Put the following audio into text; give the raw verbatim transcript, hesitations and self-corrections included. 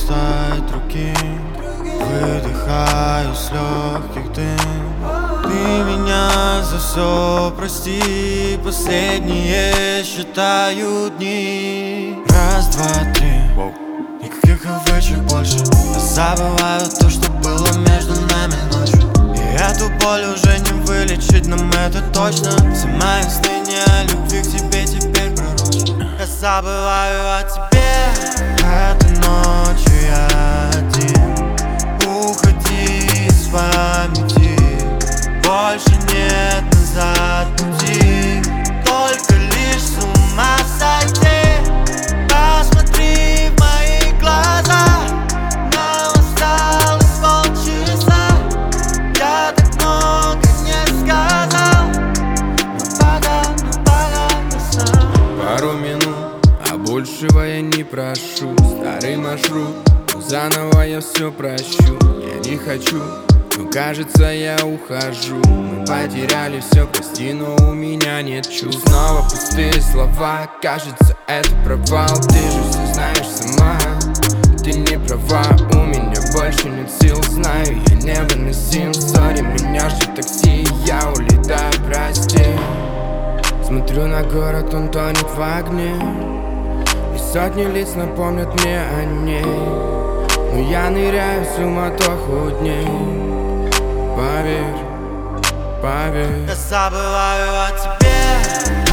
стать другим. Выдыхаю с легких дым. Ты меня за все прости. Последние считаю дни. Раз, два, три. Никаких овечек больше. Я забываю то, что было между нами ночью. И эту боль уже не вылечить, нам это точно. Все мои сны не о любви к тебе теперь пророчат. Я забываю о тебе. Этой ночью я один. Уходи из памяти. Больше нет назад пути. Только лишь с ума сойти. Посмотри в мои глаза. Нам осталось полчаса. Я так много не сказал. Но пока, но пока не сам. Пару минут, а большего я не прошу. Старый маршрут, но заново я все прощу. Я не хочу, но кажется я ухожу. Мы потеряли все, прости, но у меня нет чувств. Снова пустые слова, кажется это провал. Ты же все знаешь сама, ты не права. У меня больше нет сил, знаю, я не выносил. Сори, меня ждет такси, я улетаю, прости. Смотрю на город, он тонет в огне. И сотни лиц напомнят мне о ней. Но я ныряю в суматоху дней. Поверь, поверь. Я забываю о тебе.